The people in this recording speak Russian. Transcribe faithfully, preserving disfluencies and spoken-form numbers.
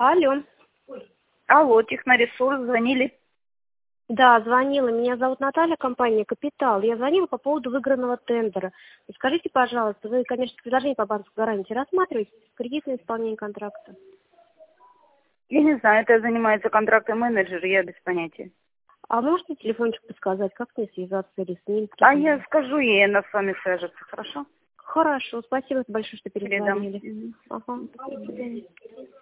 Алло. Алло, Техноресурс, звонили? Да, звонила. Меня зовут Наталья, компания «Капитал». Я звонила по поводу выигранного тендера. Скажите, пожалуйста, вы, конечно, предложение по банковской гарантии рассматриваете? Кредитное исполнение контракта? Я не знаю, это занимается контрактный менеджер, я без понятия. А можете телефончик подсказать, как мне связаться или с ним? А я скажу ей, она с вами свяжется, хорошо? Хорошо, спасибо большое, что Передам. перезвонили. Ага, до свидания.